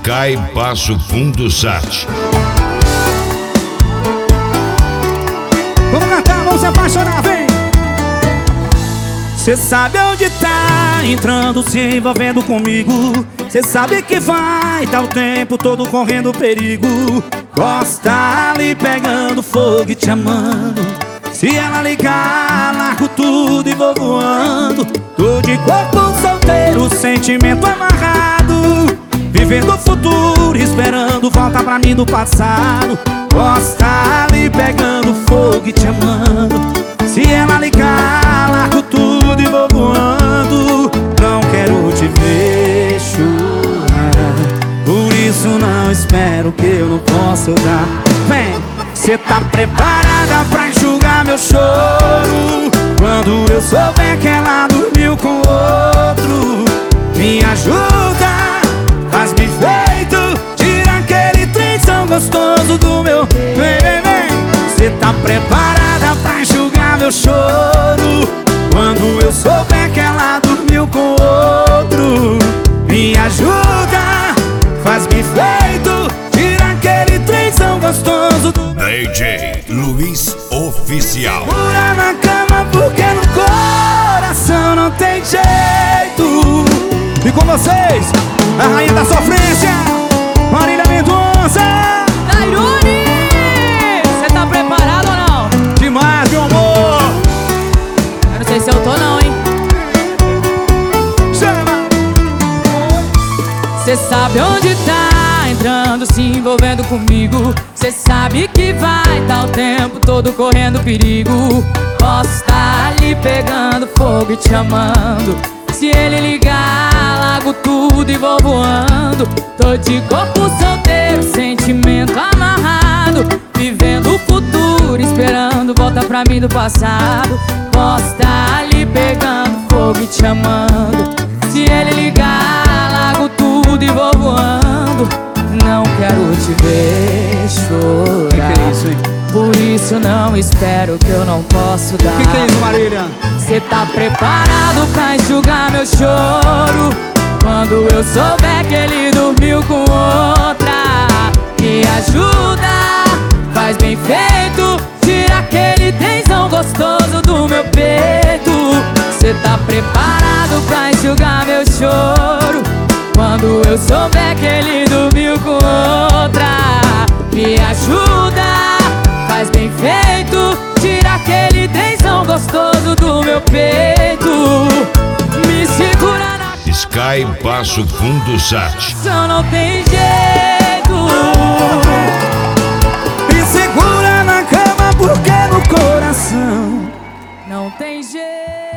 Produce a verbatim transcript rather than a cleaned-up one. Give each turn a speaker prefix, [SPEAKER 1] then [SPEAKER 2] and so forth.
[SPEAKER 1] Sky Passo Fundo Sat.
[SPEAKER 2] Vamos cantar, vamos se apaixonar, vem! Cê sabe onde tá entrando, se envolvendo comigo. Cê sabe que vai, tá o tempo todo correndo perigo. Gosta ali pegando fogo e te amando. Se ela ligar, largo tudo e vou voando. Tô de corpo solteiro, sentimento amarrado, vivendo o futuro, esperando volta pra mim do passado. Gosta ali pegando fogo e te amando. Se ela ligar, largo tudo e vou voando. Não quero te ver chorar, por isso não espero que eu não possa dar. Vem! Cê tá preparada pra enxugar meu choro quando eu souber que ela dormiu com outro? Me ajuda, faz-me feito, tira aquele trenzão gostoso do meu. Vem, vem, vem! Cê tá preparada pra enxugar meu choro quando eu souber que ela dormiu com outro? Me ajuda, faz-me feito, tira aquele trenzão gostoso do meu.
[SPEAKER 1] D J Luiz Oficial.
[SPEAKER 2] Segura na cama porque no coração não tem jeito. E com vocês, a rainha da sofrência, Marília Mendonça.
[SPEAKER 3] Tairone, cê tá preparado ou não?
[SPEAKER 2] Demais, meu amor.
[SPEAKER 3] Eu não sei se eu tô não, hein?
[SPEAKER 2] Chama!
[SPEAKER 3] Cê sabe onde tá entrando, se envolvendo comigo. Cê sabe que vai, tá o tempo todo correndo perigo. Posso estar ali pegando fogo e te amando. Se ele ligar, largo tudo e vou voando. Tô de corpo solteiro, sentimento amarrado, vivendo o futuro, esperando volta pra mim do passado. Posso estar ali pegando fogo e te amando. Se ele ligar, largo tudo e vou voando. Não quero te ver chorar,
[SPEAKER 2] Que que é isso, hein?
[SPEAKER 3] por isso não espero que eu não posso dar.
[SPEAKER 2] Que que é isso, Marília?
[SPEAKER 3] Cê tá preparado pra enxugar meu choro quando eu souber que ele dormiu com outra? Me ajuda, faz bem feito, tira aquele tensão gostoso do meu peito. Cê tá preparado pra enxugar meu choro quando eu souber que ele dormiu com outra? Me ajuda, faz bem feito, tira aquele tensão gostoso do meu peito. Me segura na
[SPEAKER 1] Sky Passo Fundo Sat.
[SPEAKER 3] só não tem jeito.
[SPEAKER 2] Me segura na cama porque no coração
[SPEAKER 3] Não tem jeito.